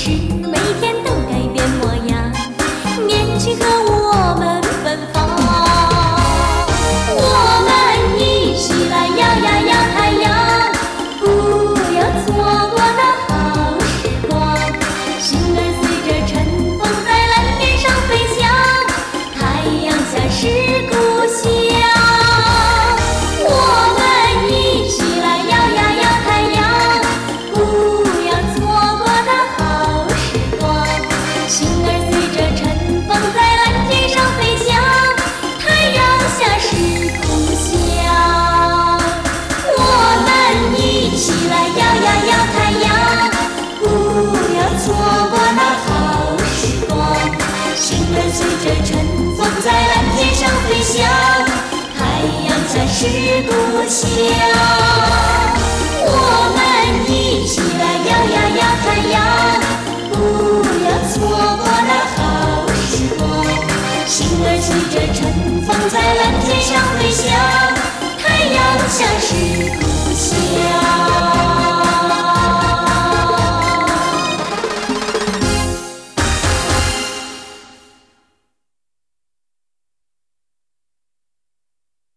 是每天都改变模样，年轻和我们奔放。我们一起来摇呀摇太阳，不要错过那好时光。星儿随着晨风在蓝天上飞翔，太阳下是故乡。我们一起来摇呀摇太阳，不要错过那好时光。星儿随着晨风在蓝天上飞翔，太阳下是故乡。我们一起来摇呀摇太阳，不要错过那好时光。星儿随着晨风在蓝天上飞翔，太阳下是故乡。我们一起来摇呀摇太阳，不要错过那好时光。星儿随着晨风在蓝天上飞翔。